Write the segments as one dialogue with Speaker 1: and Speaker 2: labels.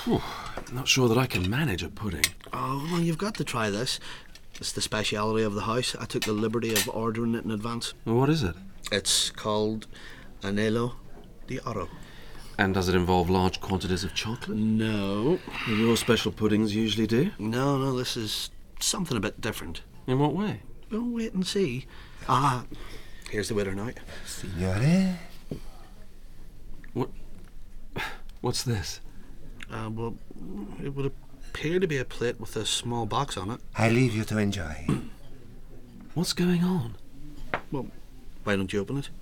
Speaker 1: Whew, not sure that I can manage a pudding.
Speaker 2: Oh, well, you've got to try this. It's the speciality of the house. I took the liberty of ordering it in advance.
Speaker 1: Well, what is it?
Speaker 2: It's called Anello di Oro.
Speaker 1: And does it involve large quantities of chocolate?
Speaker 2: No.
Speaker 1: Your special puddings usually do?
Speaker 2: No, this is something a bit different.
Speaker 1: In what way?
Speaker 2: Well, wait and see. Here's the waiter now.
Speaker 3: Signore?
Speaker 1: What's this?
Speaker 2: Well, it would appear to be a plate with a small box on it.
Speaker 3: I leave you to enjoy.
Speaker 1: What's going on?
Speaker 2: Well, why don't you open it?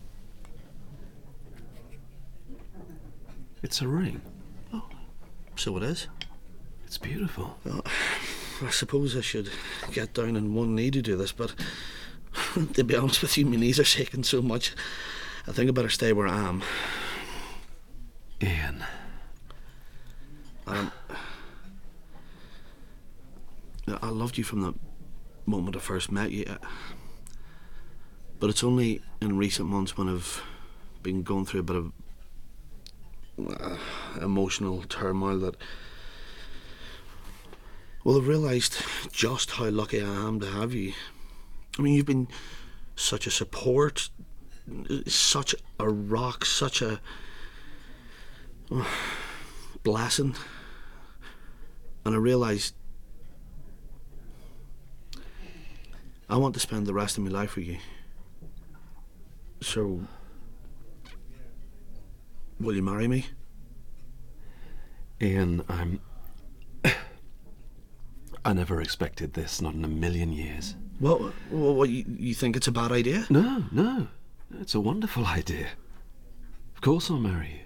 Speaker 1: It's a ring.
Speaker 2: So it is.
Speaker 1: It's beautiful.
Speaker 2: I suppose I should get down on one knee to do this, but to be honest with you, my knees are shaking so much. I think I better stay where I am.
Speaker 1: Ian.
Speaker 2: I loved you from the moment I first met you. But it's only in recent months when I've been going through a bit of emotional turmoil that, well, I've realised just how lucky I am to have you. I mean, you've been such a support, such a rock, such a blessing. And I realised I want to spend the rest of my life with you. So, will you marry me?
Speaker 1: Ian, I never expected this, not in a million years.
Speaker 2: What, you think it's a bad idea?
Speaker 1: No. It's a wonderful idea. Of course I'll marry you.